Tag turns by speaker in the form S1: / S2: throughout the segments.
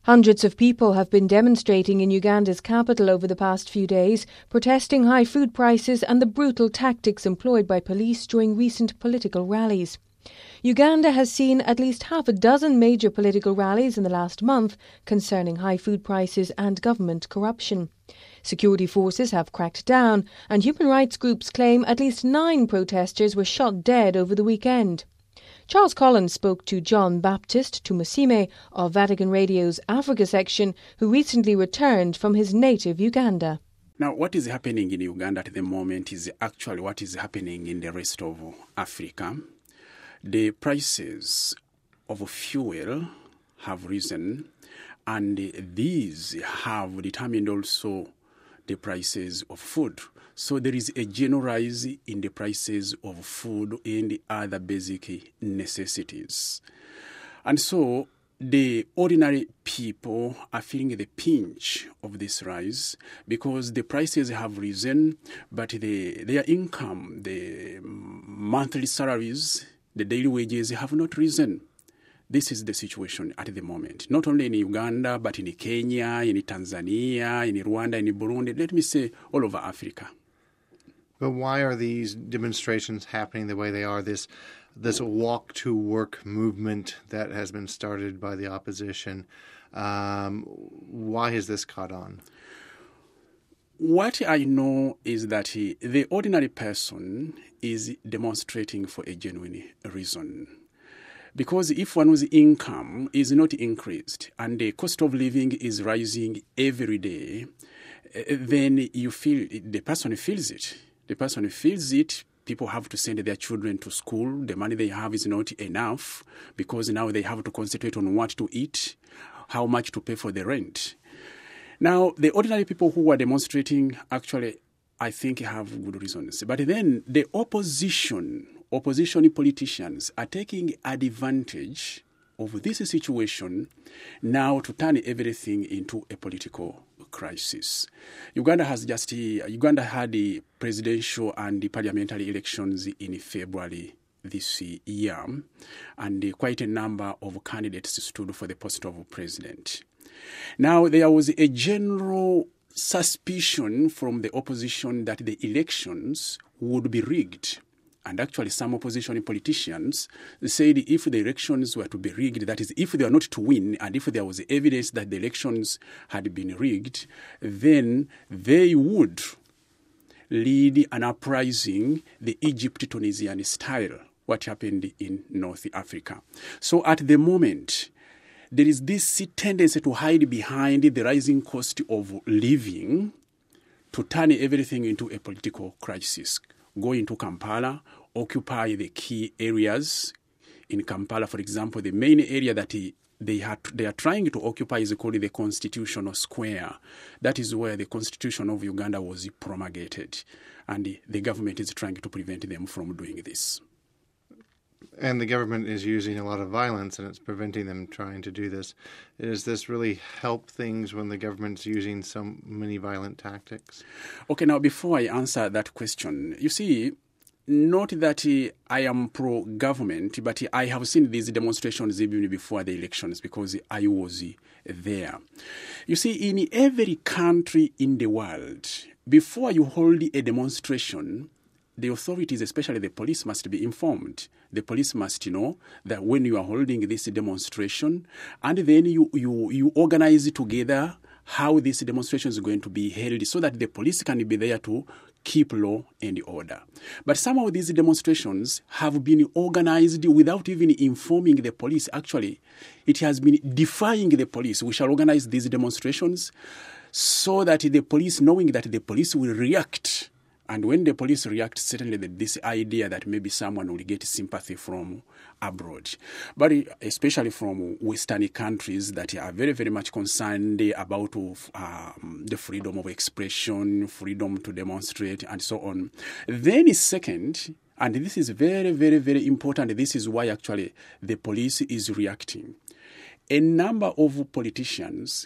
S1: Hundreds of people have been demonstrating in Uganda's capital over the past few days, protesting high food prices and the brutal tactics employed by police during recent political rallies. Uganda has seen at least half a dozen major political rallies in the last month concerning high food prices and government corruption. Security forces have cracked down, and human rights groups claim at least 9 protesters were shot dead over the weekend. Charles Collins spoke to John Baptist Tumusime of Vatican Radio's Africa section, who recently returned from his native Uganda.
S2: Now, what is happening in Uganda at the moment is actually what is happening in the rest of Africa. The prices of fuel have risen, and these have determined also the prices of food. So there is a general rise in the prices of food and other basic necessities. And so the ordinary people are feeling the pinch of this rise because the prices have risen, but their income, the monthly salaries, the daily wages have not risen. This is the situation at the moment, not only in Uganda, but in Kenya, in Tanzania, in Rwanda, in Burundi, let me say all over Africa.
S3: But why are these demonstrations happening the way they are, this walk-to-work movement that has been started by the opposition? Why has this caught on?
S2: What I know is that the ordinary person is demonstrating for a genuine reason. Because if one's income is not increased and the cost of living is rising every day, then the person feels it. The person feels it. People have to send their children to school. The money they have is not enough because now they have to concentrate on what to eat, how much to pay for the rent. Now, the ordinary people who are demonstrating actually, I think, have good reasons. But then the opposition politicians are taking advantage of this situation now to turn everything into a political crisis. Uganda had the presidential and the parliamentary elections in February this year, and quite a number of candidates stood for the post of president. Now, there was a general suspicion from the opposition that the elections would be rigged. And actually, some opposition politicians said if the elections were to be rigged, that is, if they were not to win, and if there was evidence that the elections had been rigged, then they would lead an uprising, the Egypt-Tunisian style, what happened in North Africa. So at the moment, there is this tendency to hide behind the rising cost of living to turn everything into a political crisis. Go into Kampala, occupy the key areas. In Kampala, for example, the main area that they are trying to occupy is called the Constitutional Square. That is where the Constitution of Uganda was promulgated. And the government is trying to prevent them from doing this.
S3: And the government is using a lot of violence, and it's preventing them trying to do this. Does this really help things when the government's using so many violent tactics? Okay,
S2: now before I answer that question, you see, not that I am pro-government, but I have seen these demonstrations even before the elections because I was there. You see, in every country in the world, before you hold a demonstration, the authorities, especially the police, must be informed. The police must know that when you are holding this demonstration, and then you organize together how this demonstration is going to be held so that the police can be there to keep law and order. But some of these demonstrations have been organized without even informing the police. Actually, it has been defying the police. We shall organize these demonstrations so that the police, knowing that the police will react. And when the police react, certainly this idea that maybe someone will get sympathy from abroad, but especially from Western countries that are very, very much concerned about the freedom of expression, freedom to demonstrate, and so on. Then second, and this is very, very, very important, this is why actually the police is reacting. A number of politicians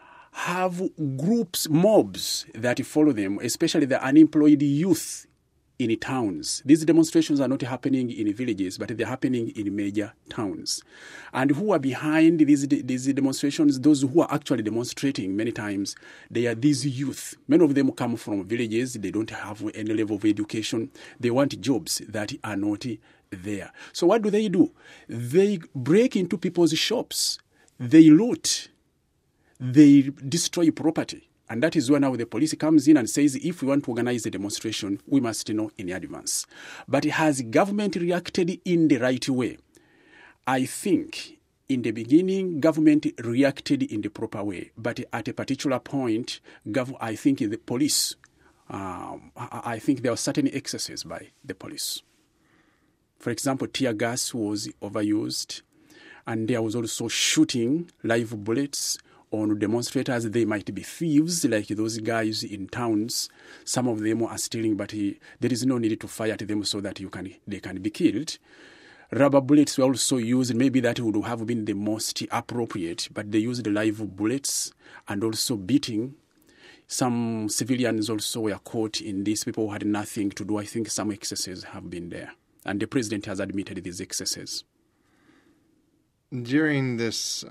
S2: have groups, mobs that follow them, especially the unemployed youth in towns. These demonstrations are not happening in villages, but they're happening in major towns. And who are behind these demonstrations, those who are actually demonstrating many times, they are these youth. Many of them come from villages. They don't have any level of education. They want jobs that are not there. So what do? They break into people's shops. They loot. They destroy property. And that is when now the police comes in and says, if we want to organize a demonstration, we must know in advance. But has government reacted in the right way? I think in the beginning, government reacted in the proper way. But at a particular point, I think the police, I think there were certain excesses by the police. For example, tear gas was overused. And there was also shooting live bullets on demonstrators. They might be thieves like those guys in towns. Some of them are stealing, but there is no need to fire at them so that they can be killed. Rubber bullets were also used. Maybe that would have been the most appropriate, but they used live bullets and also beating. Some civilians also were caught in this. People had nothing to do. I think some excesses have been there. And the president has admitted these excesses.
S3: During this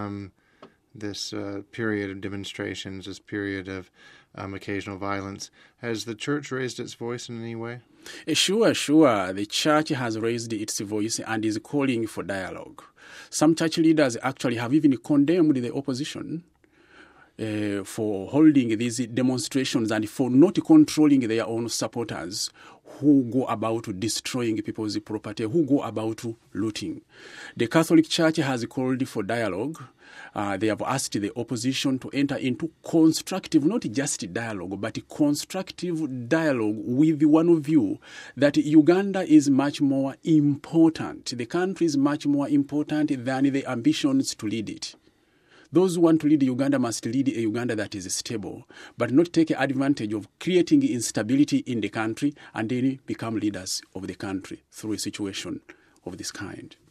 S3: period of demonstrations, this period of occasional violence, has the church raised its voice in any way?
S2: Sure. The church has raised its voice and is calling for dialogue. Some church leaders actually have even condemned the opposition for holding these demonstrations and for not controlling their own supporters who go about destroying people's property, who go about looting. The Catholic Church has called for dialogue. They have asked the opposition to enter into constructive, not just dialogue, but constructive dialogue with one view that Uganda is much more important. The country is much more important than the ambitions to lead it. Those who want to lead Uganda must lead a Uganda that is stable, but not take advantage of creating instability in the country and then become leaders of the country through a situation of this kind.